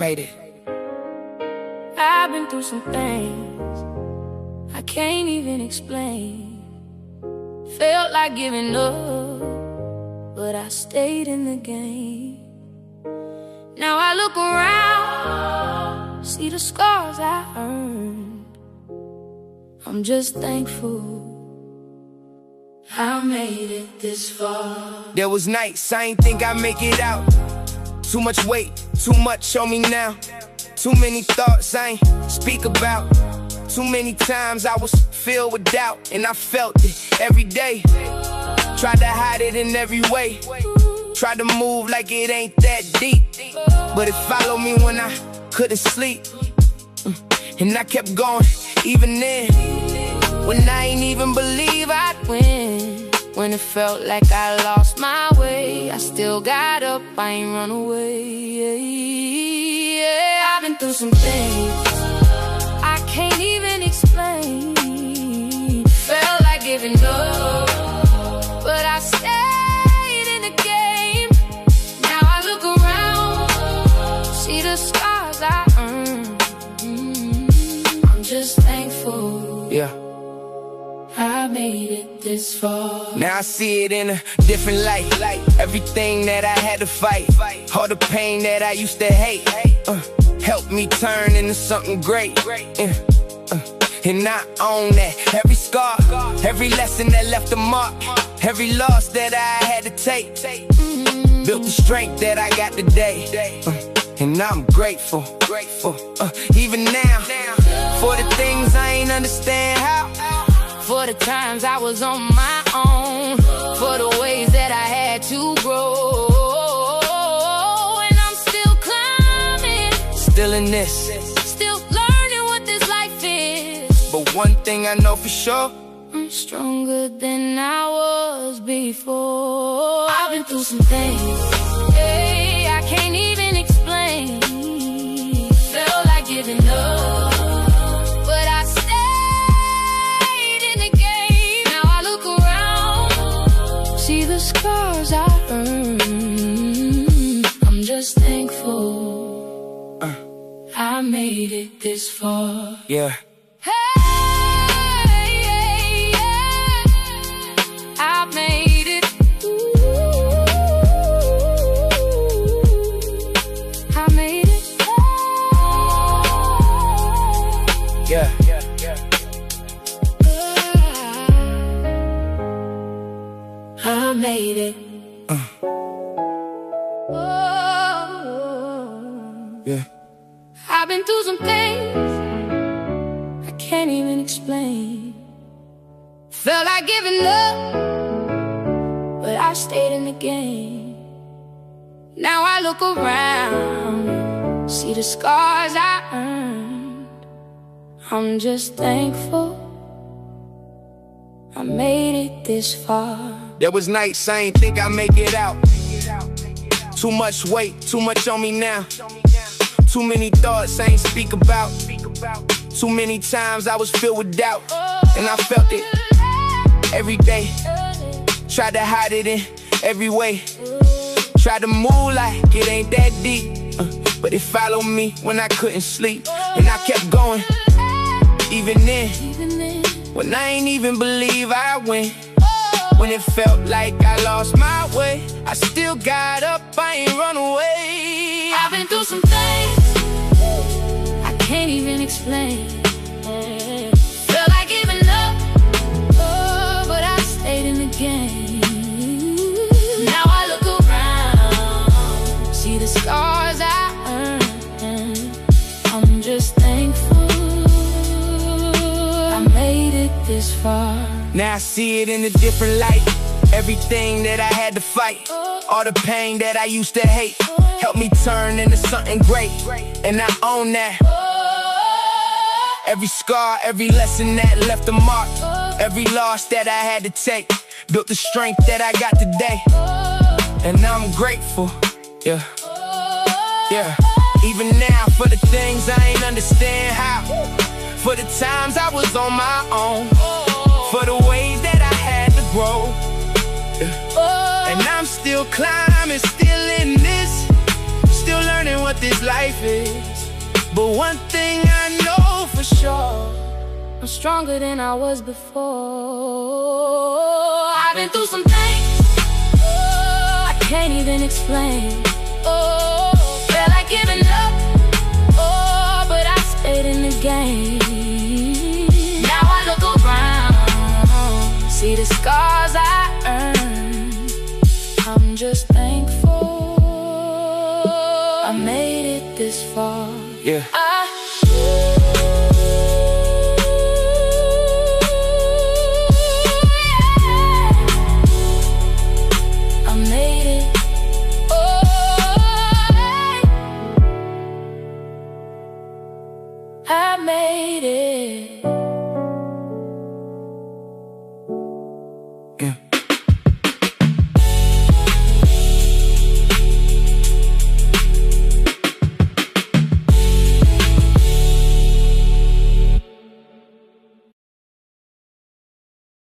made it. I've been through some things I can't even explain. Felt like giving up, but I stayed in the game. Now I look around, see the scars I earned. I'm just thankful I made it this far. There was nights I ain't think I'd make it out. Too much weight, too much on me now. Too many thoughts I ain't speak about. Too many times I was filled with doubt, and I felt it every day. Tried to hide it in every way. Tried to move like it ain't that deep, but it followed me when I couldn't sleep. And I kept going, even then, when I ain't even believe I'd win. When it felt like I lost my way, I still got up, I ain't run away. Yeah, I've been through some things I can't even explain. Felt like giving up, but I stayed in the game. Now I look around, see the scars I earned. I'm just thankful, yeah, I made it this far. now I see it in a different light. Everything that I had to fight, all the pain that I used to hate, helped me turn into something great. And I own that. Every scar, every lesson that left a mark, every loss that I had to take, built the strength that I got today. And I'm grateful, even now, for the things I ain't understand how. For the times I was on my own, for the ways that I had to grow. And I'm still climbing, Still in this, still learning what this life is. but one thing I know for sure, I'm stronger than I was before. I've been through some things, yeah, I can't even explain. Felt like giving up, but I stayed in the game. Now I look around, see the scars I earned. I'm just thankful I made it this far. yeah. Hey, yeah, I made it. Ooh, I made it. Yeah. I made it. Oh, Yeah. I've been through some things I can't even explain. Felt like giving up, but I stayed in the game. Now I look around, see the scars I earned. I'm just thankful I made it this far. There was nights I ain't think I'd make it out. Too much weight, too much on me now. Too many thoughts I ain't speak about. Too many times I was filled with doubt, and I felt it every day. Tried to hide it in every way. Tried to move like it ain't that deep, but it followed me when I couldn't sleep. And I kept going, even then, when I ain't even believe I win. When it felt like I lost my way, I still got up, I ain't run away. I've been through some things I can't even explain. Felt like giving up, but I stayed in the game. Now I look around, see the scars I earned. I'm just thankful I made it this far. Now I see it in a different light. Everything that I had to fight, all the pain that I used to hate, helped me turn into something great. And I own that. Every scar, every lesson that left a mark, every loss that I had to take, built the strength that I got today. And I'm grateful, yeah. Even now, for the things I ain't understand how, for the times I was on my own, for the ways that I had to grow. And I'm still climbing, still in this, still learning what what this life is, but one thing I know for sure, I'm stronger than I was before. I've been through some things, oh, I can't even explain. Oh, felt like giving up, oh, but I stayed in the game. Now I look around, see the scars I earned. I'm just thankful I made it this far. Yeah.